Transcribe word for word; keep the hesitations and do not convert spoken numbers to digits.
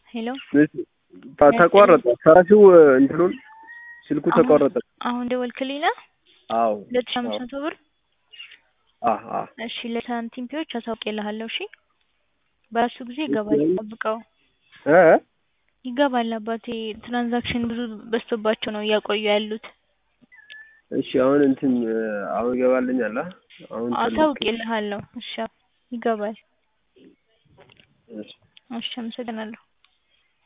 ሄሎ ተቋረጠ ሰራሲው እንትኑን ስልኩ ተቋረጠ አሁን ደወልክልኝ ነው አዎ ሁለት ሺህ አምስት መቶ ብር አህ አህ እሺ ለሳንቲም ፒዎች አሳውቄልሃለሁ እሺ በራሱ ጊዜ ይገባል ጠብቀው እ ይገባል አባቴ ትራንዛክሽን ብዙ በዝቶባቸው ነው ያቆዩ ያሉት እሺ አሁን እንትን አሁን ይገባልኛል አሁን አሳውቄልሃለሁ እሺ ይገባል እሺ እሺ አመሰግናለሁ